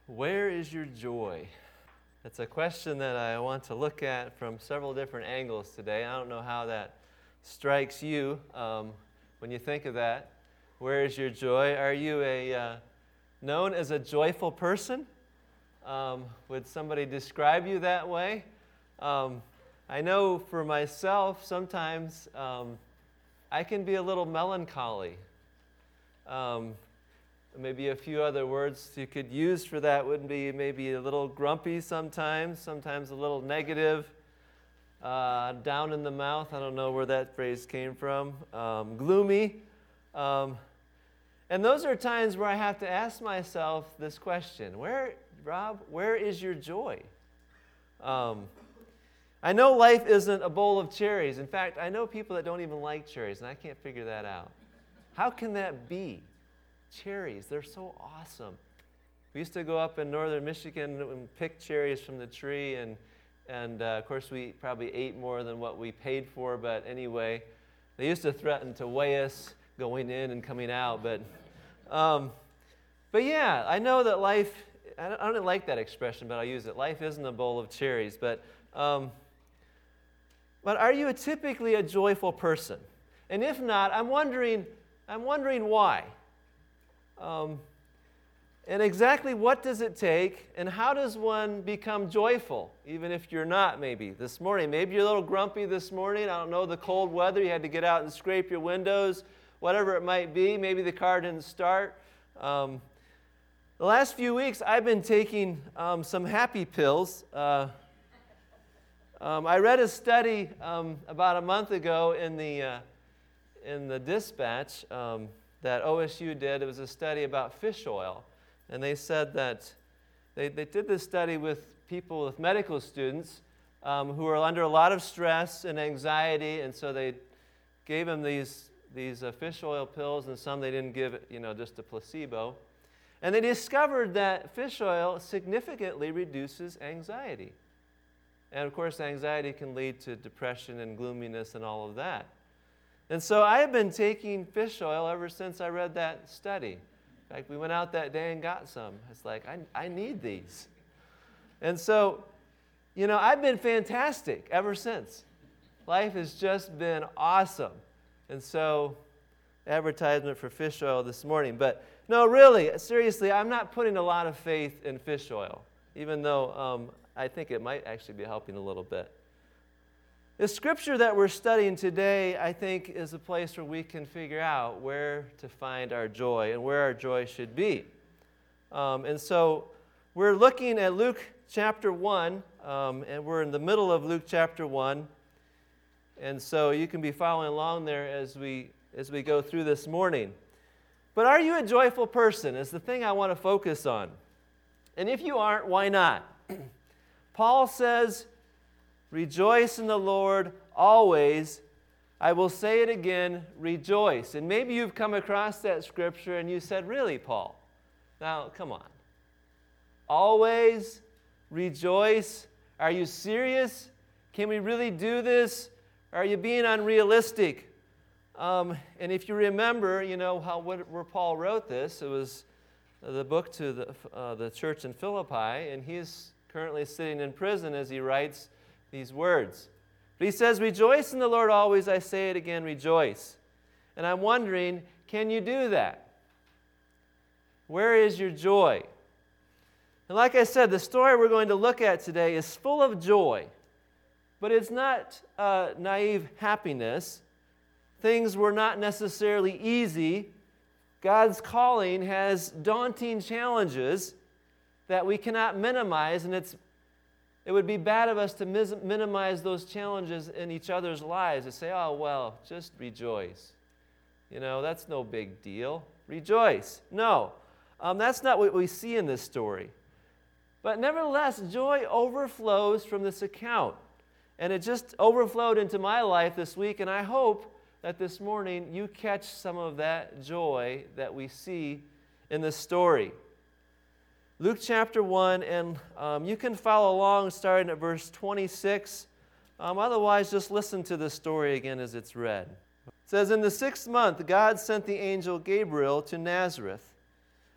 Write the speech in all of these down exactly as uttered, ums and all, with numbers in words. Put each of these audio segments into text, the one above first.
Where is your joy? It's a question that I want to look at from several different angles today. I don't know how that strikes you um, when you think of that. Where is your joy? Are you a uh, known as a joyful person? Um, would somebody describe you that way? Um, I know for myself, sometimes um, I can be a little melancholy. Um, Maybe a few other words you could use for that would be maybe a little grumpy sometimes, sometimes a little negative, uh, down in the mouth. I don't know where that phrase came from. Um, gloomy. Um, and those are times where I have to ask myself this question. Where, Rob, where is your joy? Um, I know life isn't a bowl of cherries. In fact, I know people that don't even like cherries, and I can't figure that out. How can that be? Cherries, they're so awesome. We used to go up in northern Michigan and pick cherries from the tree, and, and uh, of course we probably ate more than what we paid for, but anyway, they used to threaten to weigh us going in and coming out, but, um, but yeah, I know that life, I don't, I don't like that expression, but I'll use it. Life isn't a bowl of cherries, but, um, but are you a typically a joyful person? And if not, I'm wondering, I'm wondering why. Um, and exactly what does it take, and how does one become joyful, even if you're not maybe this morning? Maybe you're a little grumpy this morning. I don't know, the cold weather, you had to get out and scrape your windows, whatever it might be. Maybe the car didn't start. Um, the last few weeks, I've been taking um, some happy pills. Uh, um, I read a study um, about a month ago in the, uh, in the Dispatch, um, that O S U did. It was a study about fish oil. And they said that they, they did this study with people, with medical students um, who were under a lot of stress and anxiety, and so they gave them these, these uh, fish oil pills, and some they didn't give, it, you know, just a placebo. And they discovered that fish oil significantly reduces anxiety. And of course, anxiety can lead to depression and gloominess and all of that. And so I have been taking fish oil ever since I read that study. In fact, we went out that day and got some. It's like, I, I need these. And so, you know, I've been fantastic ever since. Life has just been awesome. And so, advertisement for fish oil this morning. But no, really, seriously, I'm not putting a lot of faith in fish oil, even though um, I think it might actually be helping a little bit. The scripture that we're studying today, I think, is a place where we can figure out where to find our joy and where our joy should be. Um, and so we're looking at Luke chapter one, um, and we're in the middle of Luke chapter one. And so you can be following along there as we, as we go through this morning. But are you a joyful person is the thing I want to focus on. And if you aren't, why not? Paul says, rejoice in the Lord always. I will say it again, rejoice. And maybe you've come across that scripture and you said, really, Paul? Now, come on. Always rejoice? Are you serious? Can we really do this? Are you being unrealistic? Um, and if you remember, you know, how where Paul wrote this, it was the book to the, uh, the church in Philippi, and he's currently sitting in prison as he writes these words. But he says, rejoice in the Lord always. I say it again, rejoice. And I'm wondering, can you do that? Where is your joy? And like I said, the story we're going to look at today is full of joy. But it's not uh, naive happiness. Things were not necessarily easy. God's calling has daunting challenges that we cannot minimize, and it's It would be bad of us to mis- minimize those challenges in each other's lives and say, oh, well, just rejoice. You know, that's no big deal. Rejoice. No, um, that's not what we see in this story. But nevertheless, joy overflows from this account. And it just overflowed into my life this week, and I hope that this morning you catch some of that joy that we see in this story. Luke chapter one, and um, you can follow along starting at verse twenty-six. Um, otherwise, just listen to the story again as it's read. It says, in the sixth month, God sent the angel Gabriel to Nazareth,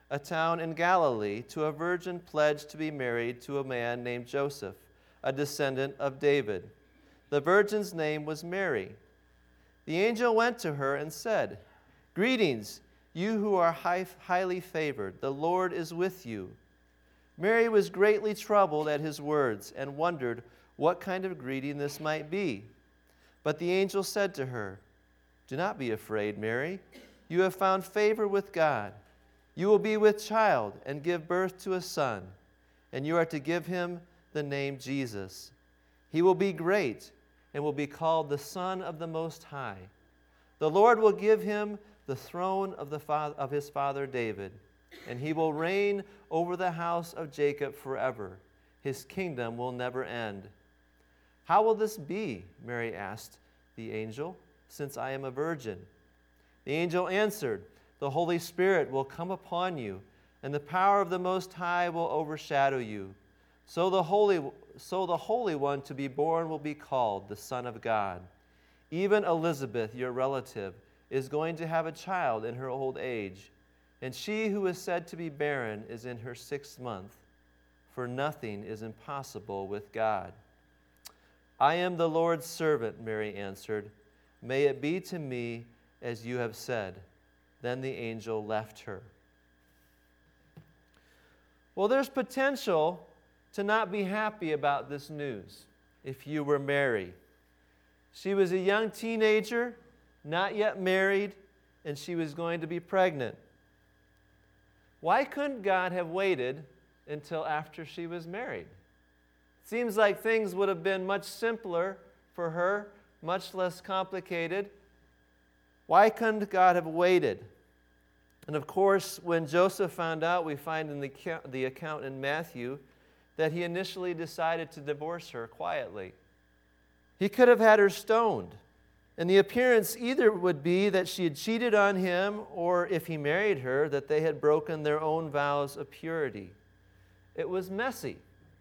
a town in Galilee, to a virgin pledged to be married to a man named Joseph, a descendant of David. The virgin's name was Mary. The angel went to her and said, "Greetings, you who are high, highly favored. The Lord is with you." Mary was greatly troubled at his words and wondered what kind of greeting this might be. But the angel said to her, "Do not be afraid, Mary. You have found favor with God. You will be with child and give birth to a son, and you are to give him the name Jesus. He will be great and will be called the Son of the Most High. The Lord will give him the throne of, the fa- of his father David, and he will reign over the house of Jacob forever. His kingdom will never end." "How will this be?" Mary asked the angel, "since I am a virgin?" The angel answered, "The Holy Spirit will come upon you, and the power of the Most High will overshadow you. So the Holy, so the Holy One to be born will be called the Son of God. Even Elizabeth, your relative, is going to have a child in her old age, and she who is said to be barren is in her sixth month, for nothing is impossible with God." "I am the Lord's servant," Mary answered. "May it be to me as you have said." Then the angel left her. Well, there's potential to not be happy about this news if you were Mary. She was a young teenager, not yet married, and she was going to be pregnant. Why couldn't God have waited until after she was married? Seems like things would have been much simpler for her, much less complicated. Why couldn't God have waited? And of course, when Joseph found out, we find in the, the account in Matthew that he initially decided to divorce her quietly. He could have had her stoned. And the appearance either would be that she had cheated on him, or if he married her, that they had broken their own vows of purity. It was messy.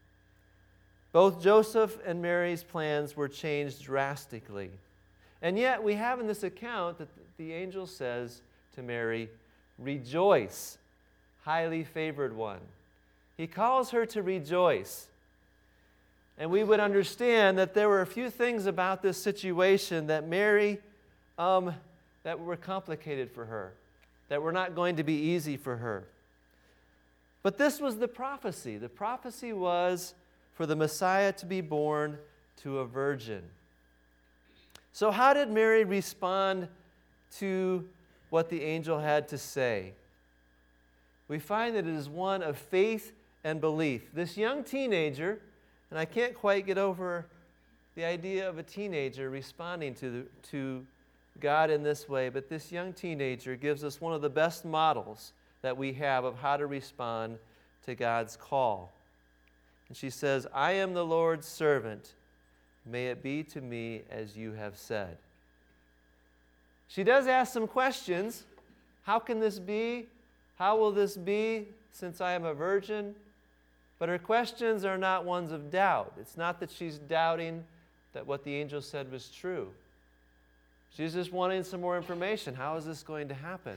Both Joseph and Mary's plans were changed drastically. And yet we have in this account that the angel says to Mary, "Rejoice, highly favored one." He calls her to rejoice. And we would understand that there were a few things about this situation that Mary, um, that were complicated for her, that were not going to be easy for her. But this was the prophecy. The prophecy was for the Messiah to be born to a virgin. So how did Mary respond to what the angel had to say? We find that it is one of faith and belief. This young teenager, and I can't quite get over the idea of a teenager responding to, the, to God in this way, but this young teenager gives us one of the best models that we have of how to respond to God's call. And she says, "I am the Lord's servant. May it be to me as you have said." She does ask some questions. How can this be? How will this be since I am a virgin? But her questions are not ones of doubt. It's not that she's doubting that what the angel said was true. She's just wanting some more information. How is this going to happen?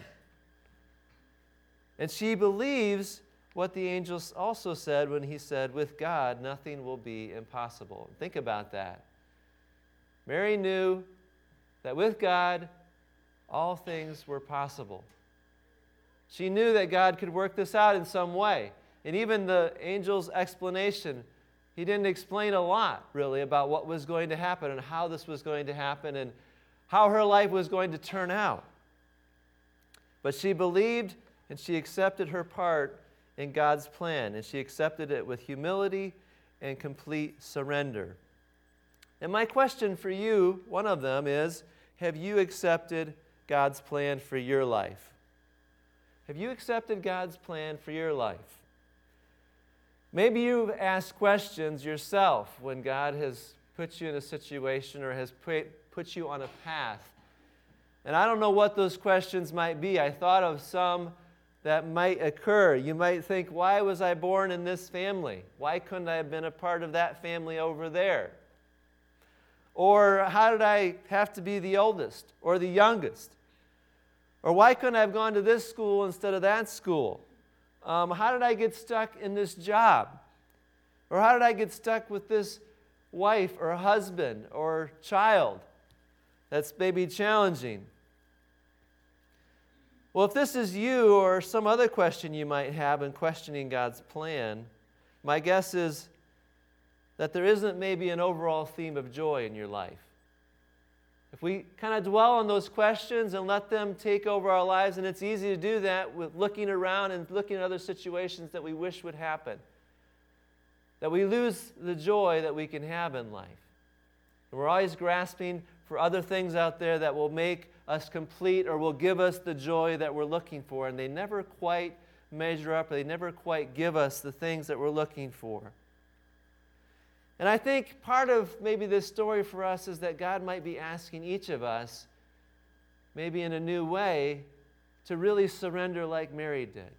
And she believes what the angel also said when he said, "With God, nothing will be impossible." Think about that. Mary knew that with God, all things were possible. She knew that God could work this out in some way. And even the angel's explanation, he didn't explain a lot, really, about what was going to happen and how this was going to happen and how her life was going to turn out. But she believed and she accepted her part in God's plan, and she accepted it with humility and complete surrender. And my question for you, one of them is, have you accepted God's plan for your life? Have you accepted God's plan for your life? Maybe you've asked questions yourself when God has put you in a situation or has put you on a path. And I don't know what those questions might be. I thought of some that might occur. You might think, why was I born in this family? Why couldn't I have been a part of that family over there? Or how did I have to be the oldest or the youngest? Or why couldn't I have gone to this school instead of that school? Um, how did I get stuck in this job? Or how did I get stuck with this wife or husband or child that's maybe challenging? Well, if this is you or some other question you might have in questioning God's plan, my guess is that there isn't maybe an overall theme of joy in your life. If we kind of dwell on those questions and let them take over our lives, and it's easy to do that with looking around and looking at other situations that we wish would happen, that we lose the joy that we can have in life. And we're always grasping for other things out there that will make us complete or will give us the joy that we're looking for, and they never quite measure up, or they never quite give us the things that we're looking for. And I think part of maybe this story for us is that God might be asking each of us, maybe in a new way, to really surrender like Mary did.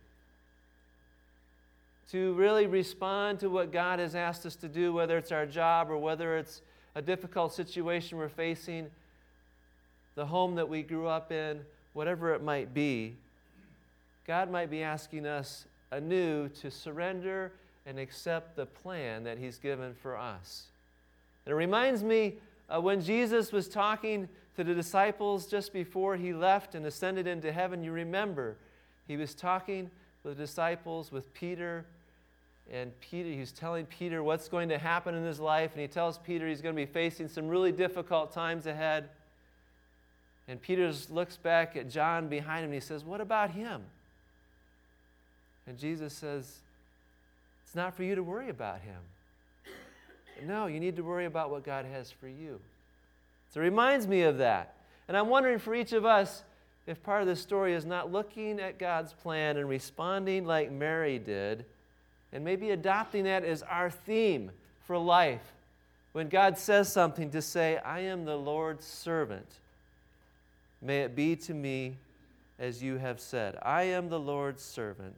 To really respond to what God has asked us to do, whether it's our job or whether it's a difficult situation we're facing, the home that we grew up in, whatever it might be. God might be asking us anew to surrender and accept the plan that He's given for us. And it reminds me uh, when Jesus was talking to the disciples just before He left and ascended into heaven, you remember, He was talking with the disciples, with Peter, and Peter, He was telling Peter what's going to happen in his life, and He tells Peter he's going to be facing some really difficult times ahead. And Peter looks back at John behind him, and he says, "What about him?" And Jesus says, "It's not for you to worry about him. No, you need to worry about what God has for you." So it reminds me of that. And I'm wondering for each of us if part of this story is not looking at God's plan and responding like Mary did, and maybe adopting that as our theme for life. When God says something, to say, "I am the Lord's servant. May it be to me as you have said." I am the Lord's servant.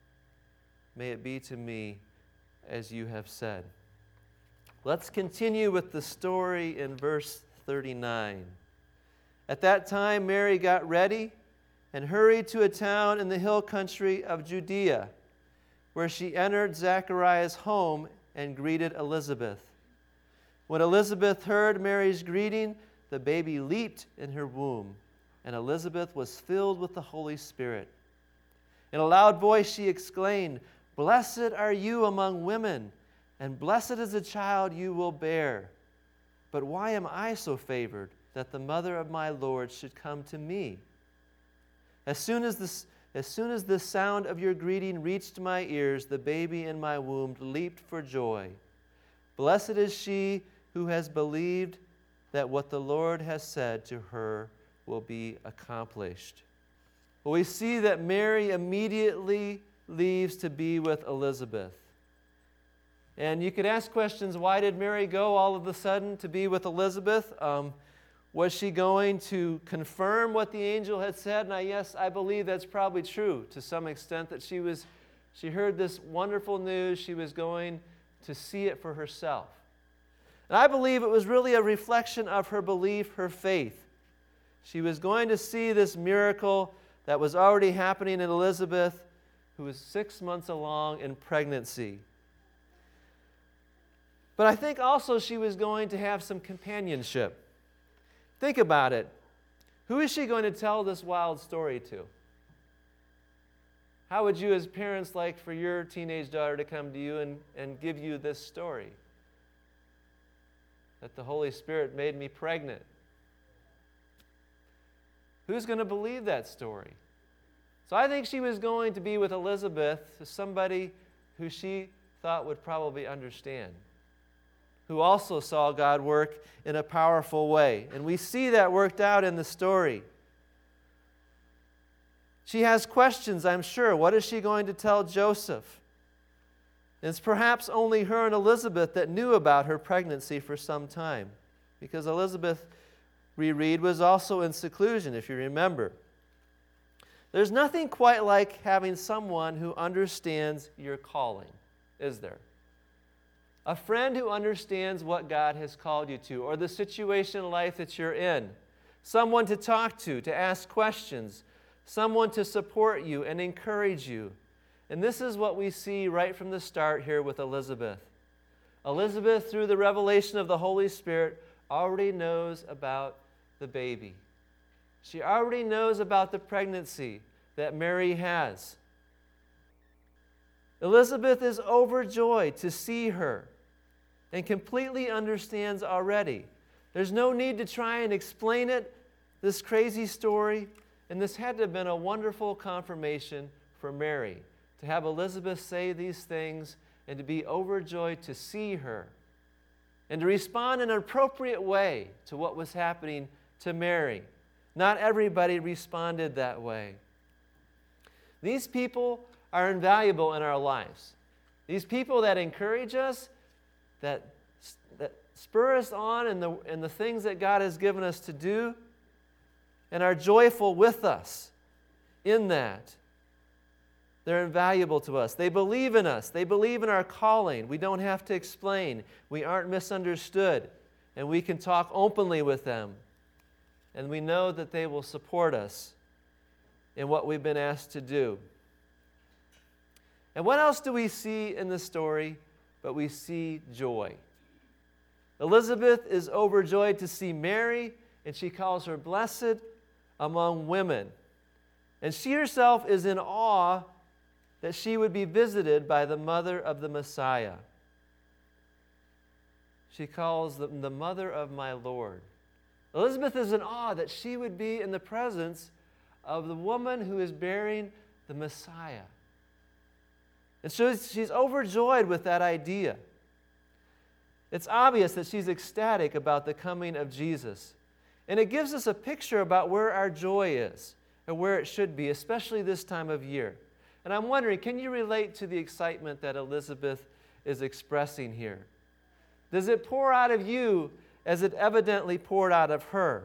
May it be to me as you have said. Let's continue with the story in verse thirty-nine. At that time, Mary got ready and hurried to a town in the hill country of Judea, where she entered Zechariah's home and greeted Elizabeth. When Elizabeth heard Mary's greeting, the baby leaped in her womb, and Elizabeth was filled with the Holy Spirit. In a loud voice she exclaimed, "Blessed are you among women, and blessed is the child you will bear. But why am I so favored that the mother of my Lord should come to me? As soon as this, as soon as the sound of your greeting reached my ears, the baby in my womb leaped for joy. Blessed is she who has believed that what the Lord has said to her will be accomplished." Well, we see that Mary immediately leaves to be with Elizabeth. And you could ask questions, why did Mary go all of a sudden to be with Elizabeth? Um, was she going to confirm what the angel had said? And I, yes, I believe that's probably true to some extent, that she was, she heard this wonderful news. She was going to see it for herself. And I believe it was really a reflection of her belief, her faith. She was going to see this miracle that was already happening in Elizabeth, who was six months along in pregnancy. But I think also she was going to have some companionship. Think about it. Who is she going to tell this wild story to? How would you as parents like for your teenage daughter to come to you and, and give you this story? That the Holy Spirit made me pregnant. Who's going to believe that story? So I think she was going to be with Elizabeth, somebody who she thought would probably understand, who also saw God work in a powerful way. And we see that worked out in the story. She has questions, I'm sure. What is she going to tell Joseph? And it's perhaps only her and Elizabeth that knew about her pregnancy for some time, because Elizabeth, we read, was also in seclusion, if you remember. There's nothing quite like having someone who understands your calling, is there? A friend who understands what God has called you to, or the situation in life that you're in. Someone to talk to, to ask questions. Someone to support you and encourage you. And this is what we see right from the start here with Elizabeth. Elizabeth, through the revelation of the Holy Spirit, already knows about the baby. She already knows about the pregnancy that Mary has. Elizabeth is overjoyed to see her and completely understands already. There's no need to try and explain it, this crazy story. And this had to have been a wonderful confirmation for Mary, to have Elizabeth say these things and to be overjoyed to see her and to respond in an appropriate way to what was happening to Mary. Not everybody responded that way. These people are invaluable in our lives. These people that encourage us, that, that spur us on in the, in the things that God has given us to do, and are joyful with us in that. They're invaluable to us. They believe in us. They believe in our calling. We don't have to explain. We aren't misunderstood. And we can talk openly with them. And we know that they will support us in what we've been asked to do. And what else do we see in the story? But we see joy. Elizabeth is overjoyed to see Mary, and she calls her blessed among women. And she herself is in awe that she would be visited by the mother of the Messiah. She calls them the mother of my Lord. Elizabeth is in awe that she would be in the presence of the woman who is bearing the Messiah. And so she's overjoyed with that idea. It's obvious that she's ecstatic about the coming of Jesus. And it gives us a picture about where our joy is and where it should be, especially this time of year. And I'm wondering, can you relate to the excitement that Elizabeth is expressing here? Does it pour out of you as it evidently poured out of her?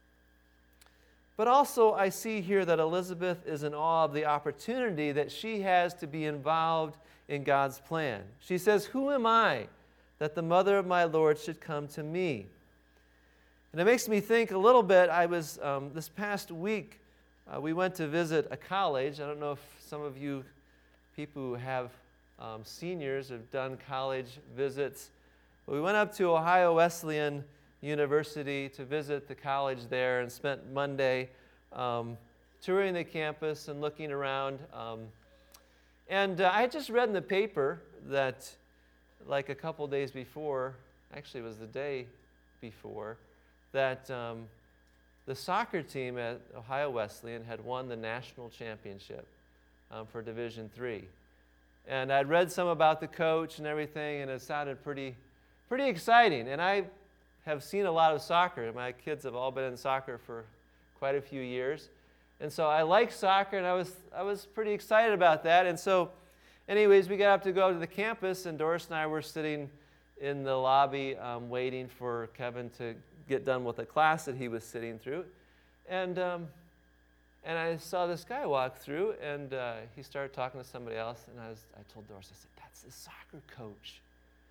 But also, I see here that Elizabeth is in awe of the opportunity that she has to be involved in God's plan. She says, "Who am I that the mother of my Lord should come to me?" And it makes me think a little bit. I was, um, this past week, uh, we went to visit a college. I don't know if some of you people who have um, seniors have done college visits. But we went up to Ohio Wesleyan University to visit the college there and spent Monday um, touring the campus and looking around. Um, and uh, I had just read in the paper that like a couple days before, actually it was the day before, that um, the soccer team at Ohio Wesleyan had won the national championship um, for Division three. And I'd read some about the coach and everything, and it sounded pretty, pretty exciting. And I have seen a lot of soccer. My kids have all been in soccer for quite a few years. And so I like soccer, and I was, I was pretty excited about that. And so anyways, we got up to go to the campus, and Doris and I were sitting in the lobby um, waiting for Kevin to get done with the class that he was sitting through. And um, and I saw this guy walk through, and uh, he started talking to somebody else, and I was I told Doris, I said, "That's the soccer coach."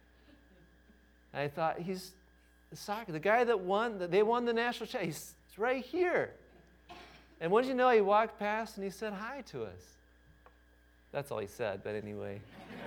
And I thought, he's the soccer, the guy that won, they won the national championship. He's right here. And what did you know? He walked past, and he said hi to us. That's all he said, but anyway.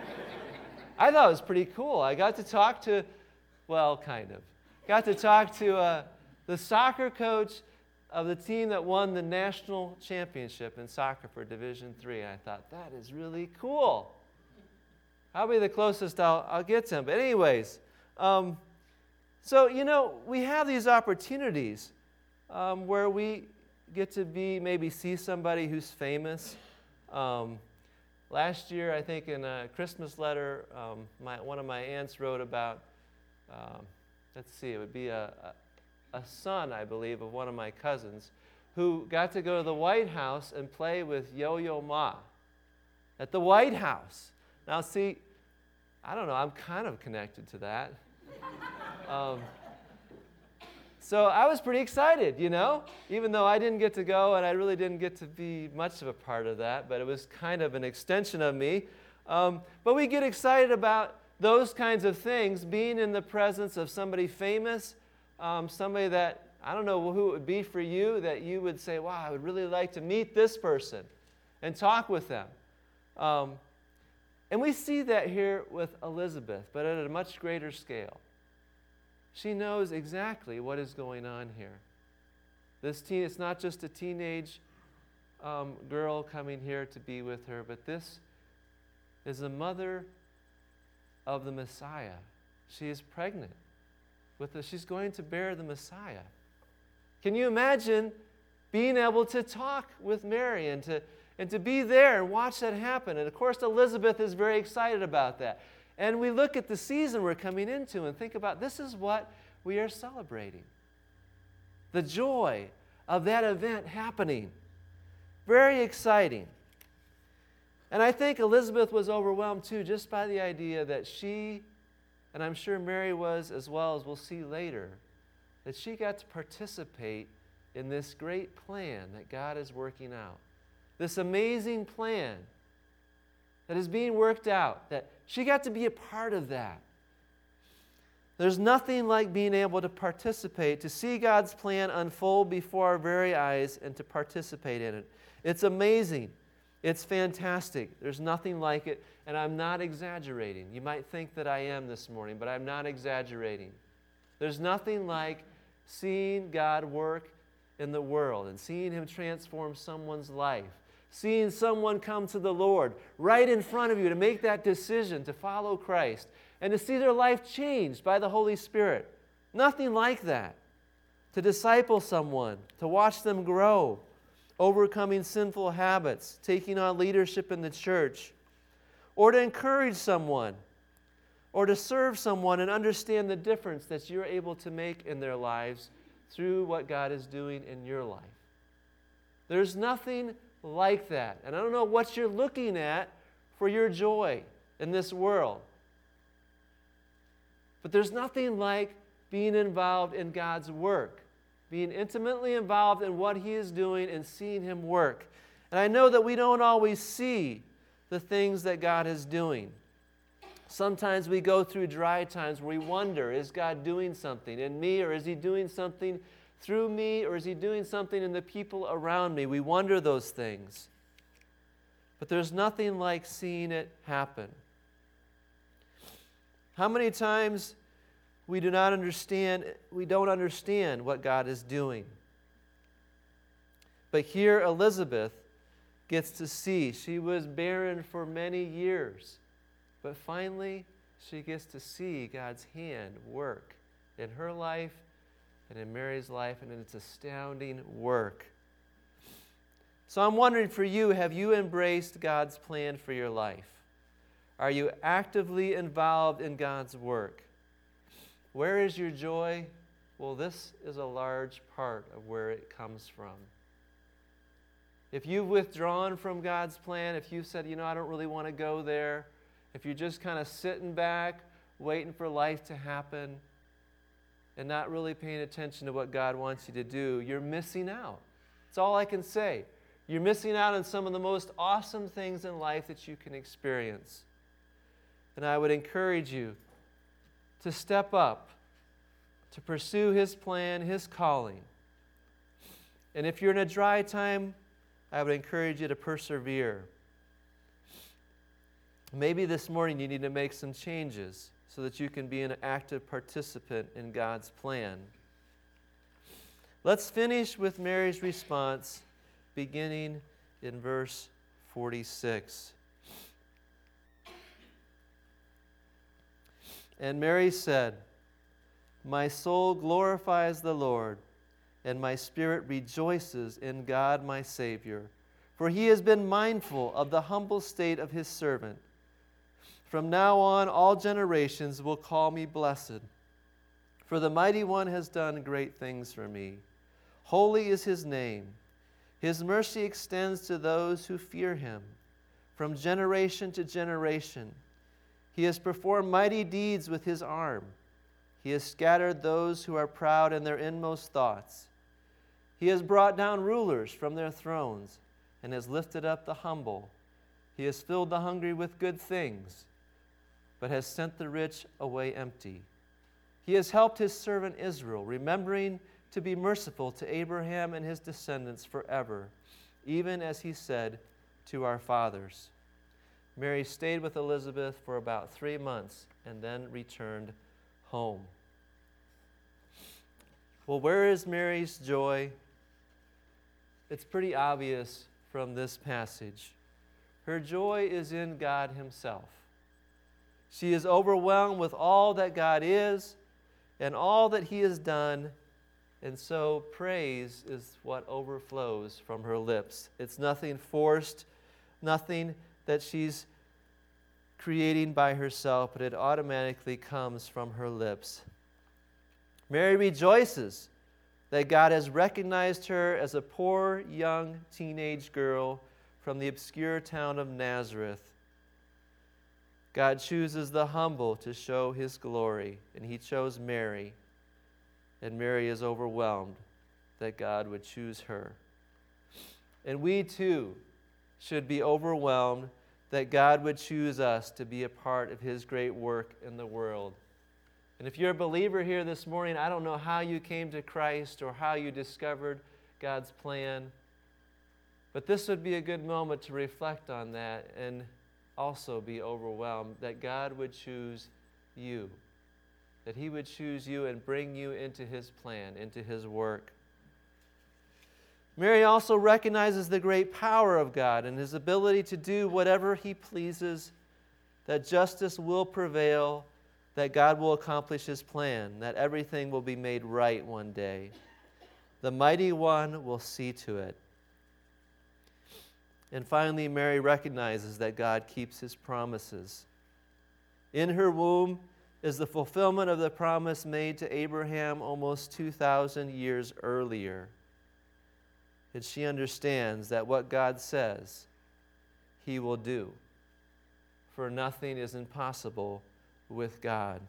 I thought it was pretty cool. I got to talk to, well, kind of. Got to talk to uh, the soccer coach of the team that won the national championship in soccer for Division three. And I thought, that is really cool. Probably the closest I'll, I'll get to him. But anyways, um, so, you know, we have these opportunities um, where we get to be, maybe see somebody who's famous. Um, last year, I think in a Christmas letter, um, my, one of my aunts wrote about, um, let's see, it would be a, a, a son, I believe, of one of my cousins who got to go to the White House and play with Yo-Yo Ma at the White House. Now, see, I don't know, I'm kind of connected to that. Um, so I was pretty excited, you know, even though I didn't get to go and I really didn't get to be much of a part of that, but it was kind of an extension of me. Um, but we get excited about those kinds of things, being in the presence of somebody famous, um, somebody that, I don't know who it would be for you, that you would say, wow, I would really like to meet this person and talk with them. Um, And we see that here with Elizabeth, but at a much greater scale. She knows exactly what is going on here. This teen, it's not just a teenage um, girl coming here to be with her, but this is the mother of the Messiah. She is pregnant with the, she's going to bear the Messiah. Can you imagine being able to talk with Mary and to, and to be there and watch that happen? And of course, Elizabeth is very excited about that. And we look at the season we're coming into and think about this is what we are celebrating. The joy of that event happening. Very exciting. And I think Elizabeth was overwhelmed too just by the idea that she, and I'm sure Mary was as well, as we'll see later, that she got to participate in this great plan that God is working out. This amazing plan that is being worked out, that she got to be a part of that. There's nothing like being able to participate, to see God's plan unfold before our very eyes and to participate in it. It's amazing. It's fantastic. There's nothing like it, and I'm not exaggerating. You might think that I am this morning, but I'm not exaggerating. There's nothing like seeing God work in the world and seeing Him transform someone's life, seeing someone come to the Lord right in front of you to make that decision to follow Christ and to see their life changed by the Holy Spirit. Nothing like that. To disciple someone, to watch them grow, overcoming sinful habits, taking on leadership in the church, or to encourage someone, or to serve someone and understand the difference that you're able to make in their lives through what God is doing in your life. There's nothing like that. And I don't know what you're looking at for your joy in this world. But there's nothing like being involved in God's work, being intimately involved in what He is doing and seeing Him work. And I know that we don't always see the things that God is doing. Sometimes we go through dry times where we wonder, is God doing something in me, or is He doing something through me, or is He doing something in the people around me? We wonder those things. But there's nothing like seeing it happen. How many times we do not understand, we don't understand what God is doing. But here Elizabeth gets to see. She was barren for many years. But finally, she gets to see God's hand work in her life and in Mary's life, and it's astounding work. So I'm wondering for you, have you embraced God's plan for your life? Are you actively involved in God's work? Where is your joy? Well, this is a large part of where it comes from. If you've withdrawn from God's plan, if you've said, you know, I don't really want to go there, if you're just kind of sitting back, waiting for life to happen, and not really paying attention to what God wants you to do, you're missing out. That's all I can say. You're missing out on some of the most awesome things in life that you can experience. And I would encourage you to step up, to pursue His plan, His calling. And if you're in a dry time, I would encourage you to persevere. Maybe this morning you need to make some changes so that you can be an active participant in God's plan. Let's finish with Mary's response, beginning in verse forty-six. And Mary said, "My soul glorifies the Lord, and my spirit rejoices in God my Savior, for He has been mindful of the humble state of His servant. From now on, all generations will call me blessed, for the Mighty One has done great things for me. Holy is His name. His mercy extends to those who fear Him, from generation to generation. He has performed mighty deeds with His arm. He has scattered those who are proud in their inmost thoughts. He has brought down rulers from their thrones and has lifted up the humble. He has filled the hungry with good things, but has sent the rich away empty. He has helped His servant Israel, remembering to be merciful to Abraham and his descendants forever, even as He said to our fathers." Mary stayed with Elizabeth for about three months and then returned home. Well, where is Mary's joy? It's pretty obvious from this passage. Her joy is in God Himself. She is overwhelmed with all that God is and all that He has done, and so praise is what overflows from her lips. It's nothing forced, nothing that she's creating by herself, but it automatically comes from her lips. Mary rejoices that God has recognized her as a poor young teenage girl from the obscure town of Nazareth. God chooses the humble to show His glory, and He chose Mary, and Mary is overwhelmed that God would choose her. And we too should be overwhelmed that God would choose us to be a part of His great work in the world. And if you're a believer here this morning, I don't know how you came to Christ or how you discovered God's plan, but this would be a good moment to reflect on that and also be overwhelmed that God would choose you, that He would choose you and bring you into His plan, into His work. Mary also recognizes the great power of God and His ability to do whatever He pleases, that justice will prevail, that God will accomplish His plan, that everything will be made right one day. The Mighty One will see to it. And finally, Mary recognizes that God keeps His promises. In her womb is the fulfillment of the promise made to Abraham almost two thousand years earlier. And she understands that what God says, He will do. For nothing is impossible with God.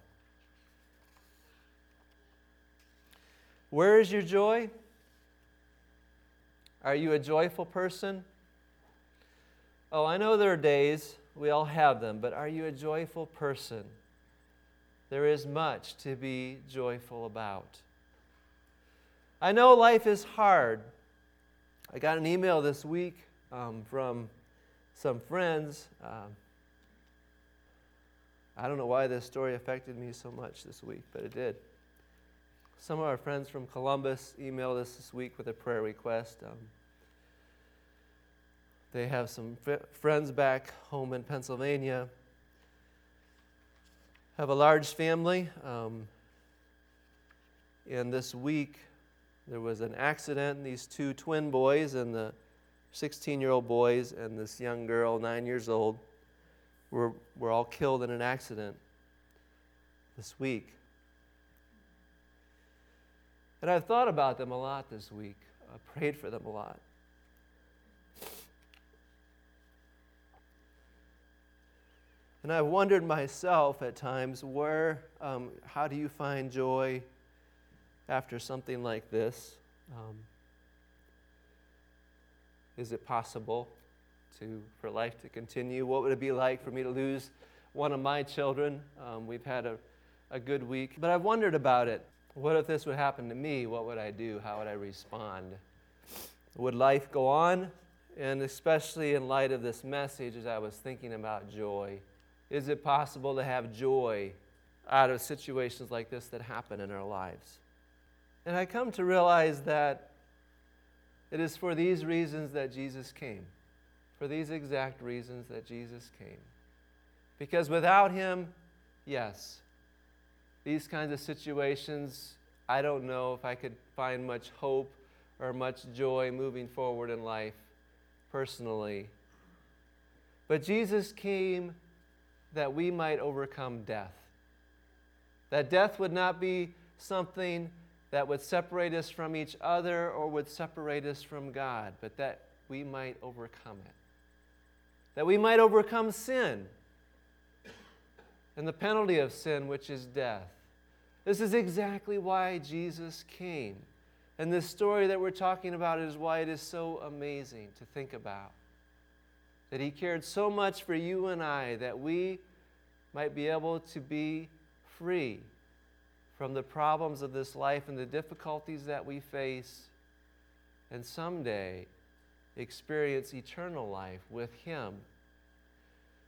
Where is your joy? Are you a joyful person? Oh, I know there are days, we all have them, but are you a joyful person? There is much to be joyful about. I know life is hard. I got an email this week um, from some friends. Um, I don't know why this story affected me so much this week, but it did. Some of our friends from Columbus emailed us this week with a prayer request. Um, they have some f- friends back home in Pennsylvania, have a large family, um, and this week there was an accident, and these two twin boys and the sixteen-year-old boys and this young girl, nine years old, were, were all killed in an accident this week. And I've thought about them a lot this week. I prayed for them a lot. And I've wondered myself at times, where, um, how do you find joy after something like this? Um, is it possible to for life to continue? What would it be like for me to lose one of my children? Um, we've had a, a good week, but I've wondered about it. What if this would happen to me? What would I do? How would I respond? Would life go on? And especially in light of this message, as I was thinking about joy, is it possible to have joy out of situations like this that happen in our lives? And I come to realize that it is for these reasons that Jesus came. For these exact reasons that Jesus came. Because without Him, yes, these kinds of situations, I don't know if I could find much hope or much joy moving forward in life personally. But Jesus came that we might overcome death. That death would not be something that would separate us from each other or would separate us from God, but that we might overcome it. That we might overcome sin and the penalty of sin, which is death. This is exactly why Jesus came. And this story that we're talking about is why it is so amazing to think about. That He cared so much for you and I that we might be able to be free from the problems of this life and the difficulties that we face, and someday experience eternal life with Him.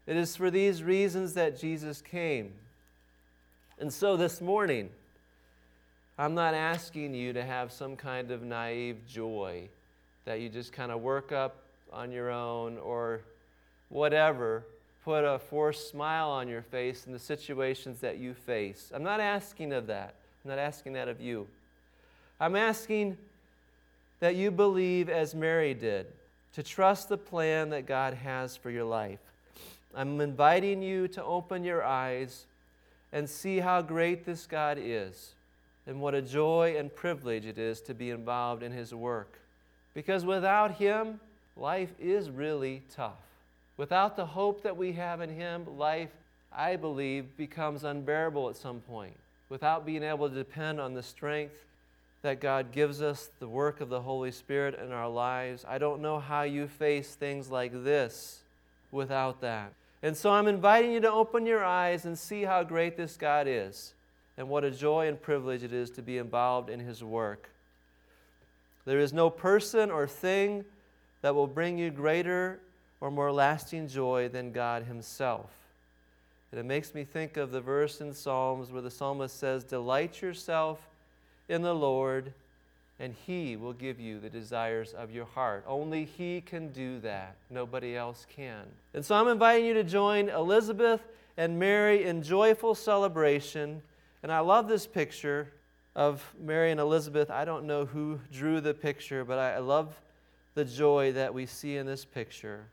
It is for these reasons that Jesus came. And so this morning, I'm not asking you to have some kind of naive joy that you just kind of work up on your own or whatever, put a forced smile on your face in the situations that you face. I'm not asking of that. I'm not asking that of you. I'm asking that you believe as Mary did, to trust the plan that God has for your life. I'm inviting you to open your eyes and see how great this God is and what a joy and privilege it is to be involved in His work. Because without Him, life is really tough. Without the hope that we have in Him, life, I believe, becomes unbearable at some point. Without being able to depend on the strength that God gives us, the work of the Holy Spirit in our lives, I don't know how you face things like this without that. And so I'm inviting you to open your eyes and see how great this God is and what a joy and privilege it is to be involved in His work. There is no person or thing that will bring you greater or more lasting joy than God Himself. And it makes me think of the verse in Psalms where the psalmist says, "Delight yourself in the Lord, and He will give you the desires of your heart." Only He can do that. Nobody else can. And so I'm inviting you to join Elizabeth and Mary in joyful celebration. And I love this picture of Mary and Elizabeth. I don't know who drew the picture, but I love the joy that we see in this picture.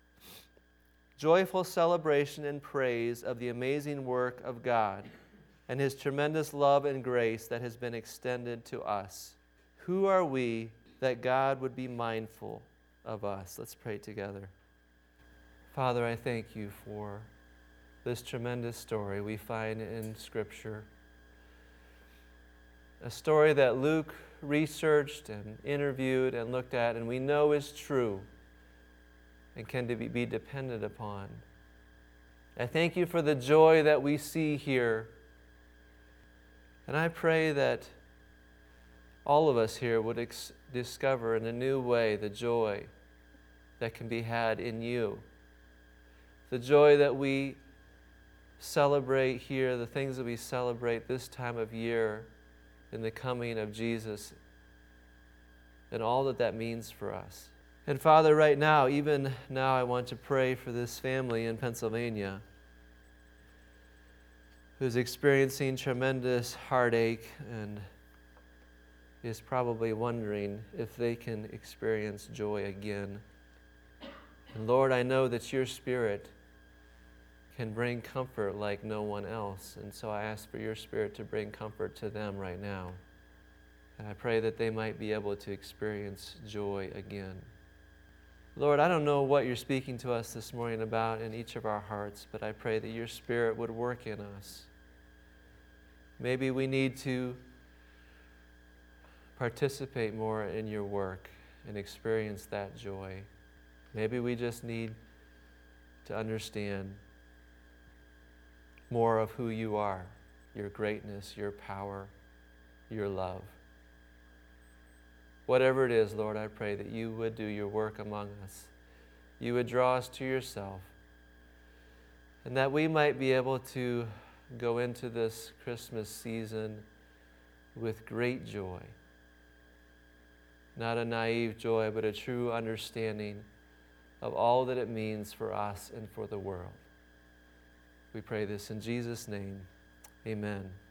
Joyful celebration and praise of the amazing work of God and His tremendous love and grace that has been extended to us. Who are we that God would be mindful of us? Let's pray together. Father, I thank You for this tremendous story we find in Scripture. A story that Luke researched and interviewed and looked at, and we know is true and can be depended upon. I thank You for the joy that we see here. And I pray that all of us here would ex- discover in a new way the joy that can be had in You. The joy that we celebrate here, the things that we celebrate this time of year in the coming of Jesus, and all that that means for us. And Father, right now, even now, I want to pray for this family in Pennsylvania who's experiencing tremendous heartache and is probably wondering if they can experience joy again. And Lord, I know that Your Spirit can bring comfort like no one else. And so I ask for Your Spirit to bring comfort to them right now. And I pray that they might be able to experience joy again. Lord, I don't know what You're speaking to us this morning about in each of our hearts, but I pray that Your Spirit would work in us. Maybe we need to participate more in Your work and experience that joy. Maybe we just need to understand more of who You are, Your greatness, Your power, Your love. Whatever it is, Lord, I pray that You would do Your work among us. You would draw us to Yourself, and that we might be able to go into this Christmas season with great joy. Not a naive joy, but a true understanding of all that it means for us and for the world. We pray this in Jesus' name. Amen.